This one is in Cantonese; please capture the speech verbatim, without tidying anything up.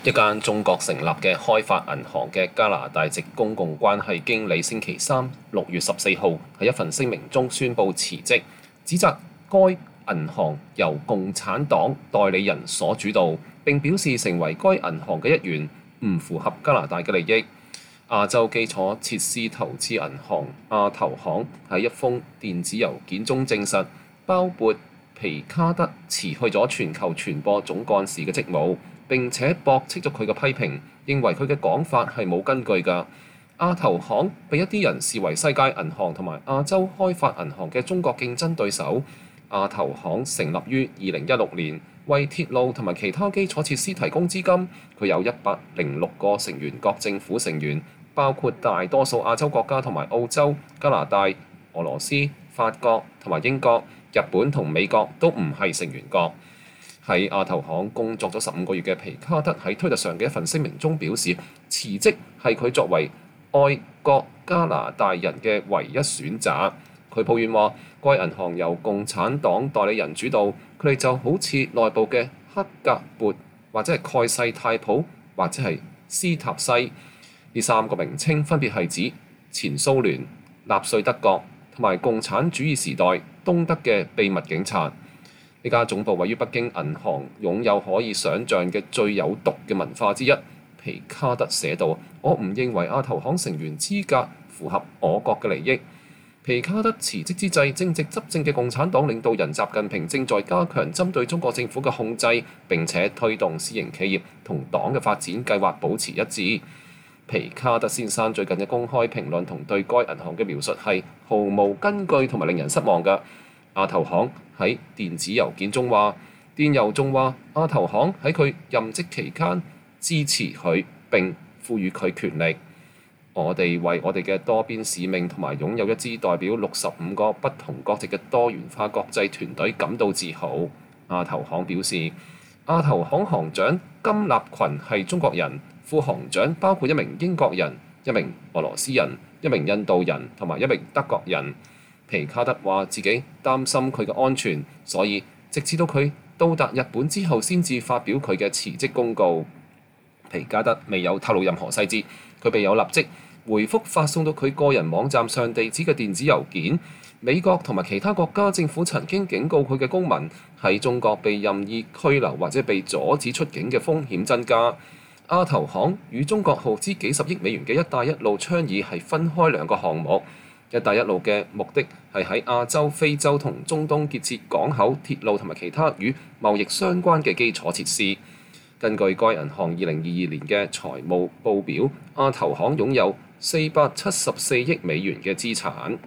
一間中國成立嘅開發銀行嘅加拿大籍公共關係經理星期三六月十四號喺一份聲明中宣布辭職，指責該銀行由共產黨代理人所主導，並表示成為該銀行嘅一員唔符合加拿大嘅利益。亞洲基礎設施投資銀行亞投行喺一封電子郵件中證實，鮑勃皮卡德辭去咗全球傳播總幹事嘅職務，並且駁斥咗佢嘅批評，認為佢嘅講法係冇根據㗎。亞投行被一啲人視為世界銀行同埋亞洲開發銀行嘅中國競爭對手。亞投行成立於二零一六年，為鐵路同埋其他基礎設施提供資金。佢有一百零六個成員國政府成員，包括大多數亞洲國家同埋澳洲、加拿大、俄羅斯、法國同埋英國。日本同美國都唔係成員國。喺亞投行工作咗十五個月嘅皮卡德喺推特上嘅一份聲明中表示，辭職係佢作為愛國加拿大人嘅唯一選擇。佢抱怨話，該銀行由共產黨代理人主導，佢哋就好似內部嘅克格勃或者係蓋世太保或者係斯塔西。呢三個名稱分別係指前蘇聯、納粹德國同埋共產主義時代東德嘅秘密警察。呢家總部位於北京銀行擁有可以想像嘅最有毒嘅文化之一。皮卡德寫道：我唔認為亞投行成員資格符合我國嘅利益。皮卡德辭職之際，正值執政嘅共產黨領導人習近平正在加強針對中國政府嘅控制，並且推動私營企業同黨嘅發展計劃保持一致。皮卡德先生最近嘅公開評論同對該銀行嘅描述係毫無根據同埋令人失望嘅。亞投行喺電子郵件中話，電郵中話亞投行喺佢任職期間支持佢並賦予佢權力。我哋為我哋嘅多邊使命同埋擁有一支代表六十五個不同國籍嘅多元化國際團隊感到自豪。亞投行表示，亞投行行長金立群係中國人，副行長包括一名英國人、一名俄羅斯人、一名印度人同埋一名德國人。皮卡德話自己擔心佢嘅安全，所以直至到佢到達日本之後先至發表佢嘅辭職公告。皮卡德未有透露任何細節，佢被有立即回覆發送到佢個人網站上地址嘅電子郵件。美國同埋其他國家政府曾經警告佢嘅公民喺中國被任意拘留或者被阻止出境嘅風險增加。亞投行與中國耗資幾十億美元嘅一帶一路倡議係分開兩個項目。一帶一路嘅目的係喺亞洲、非洲同中東建設港口、鐵路同埋其他與貿易相關嘅基礎設施。根據該銀行二零二二年嘅財務報表，亞投行擁有四百七十四億美元嘅資產。